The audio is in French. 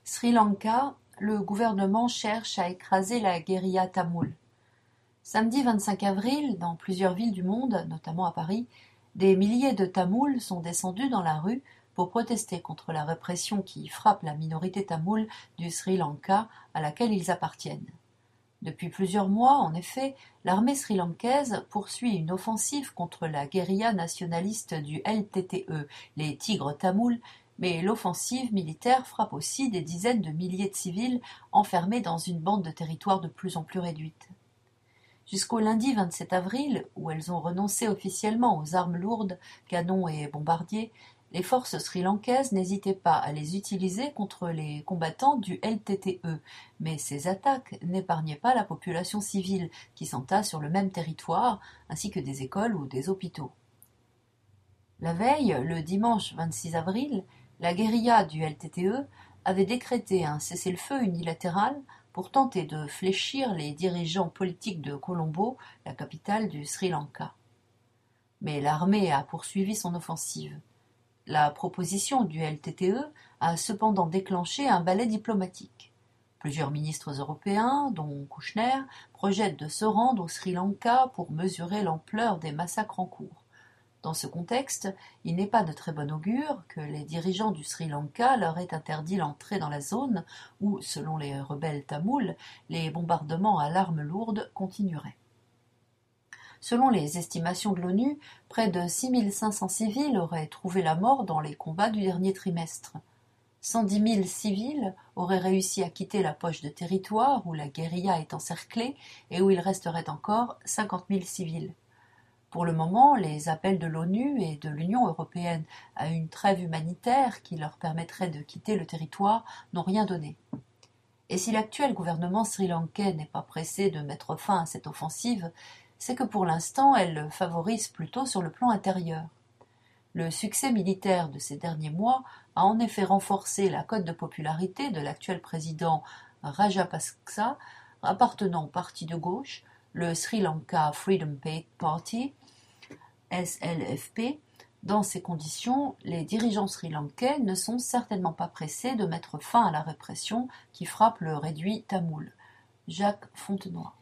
Sri Lanka, le gouvernement cherche à écraser la guérilla tamoule. Samedi 25 avril, dans plusieurs villes du monde, notamment à Paris, des milliers de Tamouls sont descendus dans la rue pour protester contre la répression qui frappe la minorité tamoule du Sri Lanka à laquelle ils appartiennent. Depuis plusieurs mois, en effet, l'armée sri-lankaise poursuit une offensive contre la guérilla nationaliste du LTTE, les Tigres tamouls, mais l'offensive militaire frappe aussi des dizaines de milliers de civils enfermés dans une bande de territoire de plus en plus réduite. Jusqu'au lundi 27 avril, où elles ont renoncé officiellement aux armes lourdes, canons et bombardiers, les forces sri-lankaises n'hésitaient pas à les utiliser contre les combattants du LTTE, mais ces attaques n'épargnaient pas la population civile qui s'entasse sur le même territoire, ainsi que des écoles ou des hôpitaux. La veille, le dimanche 26 avril, la guérilla du LTTE avait décrété un cessez-le-feu unilatéral pour tenter de fléchir les dirigeants politiques de Colombo, la capitale du Sri Lanka. Mais l'armée a poursuivi son offensive. La proposition du LTTE a cependant déclenché un balai diplomatique. Plusieurs ministres européens, dont Kouchner, projettent de se rendre au Sri Lanka pour mesurer l'ampleur des massacres en cours. Dans ce contexte, il n'est pas de très bon augure que les dirigeants du Sri Lanka leur aient interdit l'entrée dans la zone où, selon les rebelles tamouls, les bombardements à l'arme lourde continueraient. Selon les estimations de l'ONU, près de 6500 civils auraient trouvé la mort dans les combats du dernier trimestre. 110 000 civils auraient réussi à quitter la poche de territoire où la guérilla est encerclée et où il resterait encore 50 000 civils. Pour le moment, les appels de l'ONU et de l'Union européenne à une trêve humanitaire qui leur permettrait de quitter le territoire n'ont rien donné. Et si l'actuel gouvernement sri-lankais n'est pas pressé de mettre fin à cette offensive, c'est que pour l'instant elle le favorise plutôt sur le plan intérieur. Le succès militaire de ces derniers mois a en effet renforcé la cote de popularité de l'actuel président Rajapaksa, appartenant au parti de gauche, le Sri Lanka Freedom Party, SLFP. Dans ces conditions, les dirigeants sri-lankais ne sont certainement pas pressés de mettre fin à la répression qui frappe le réduit tamoul. Jacques Fontenoy.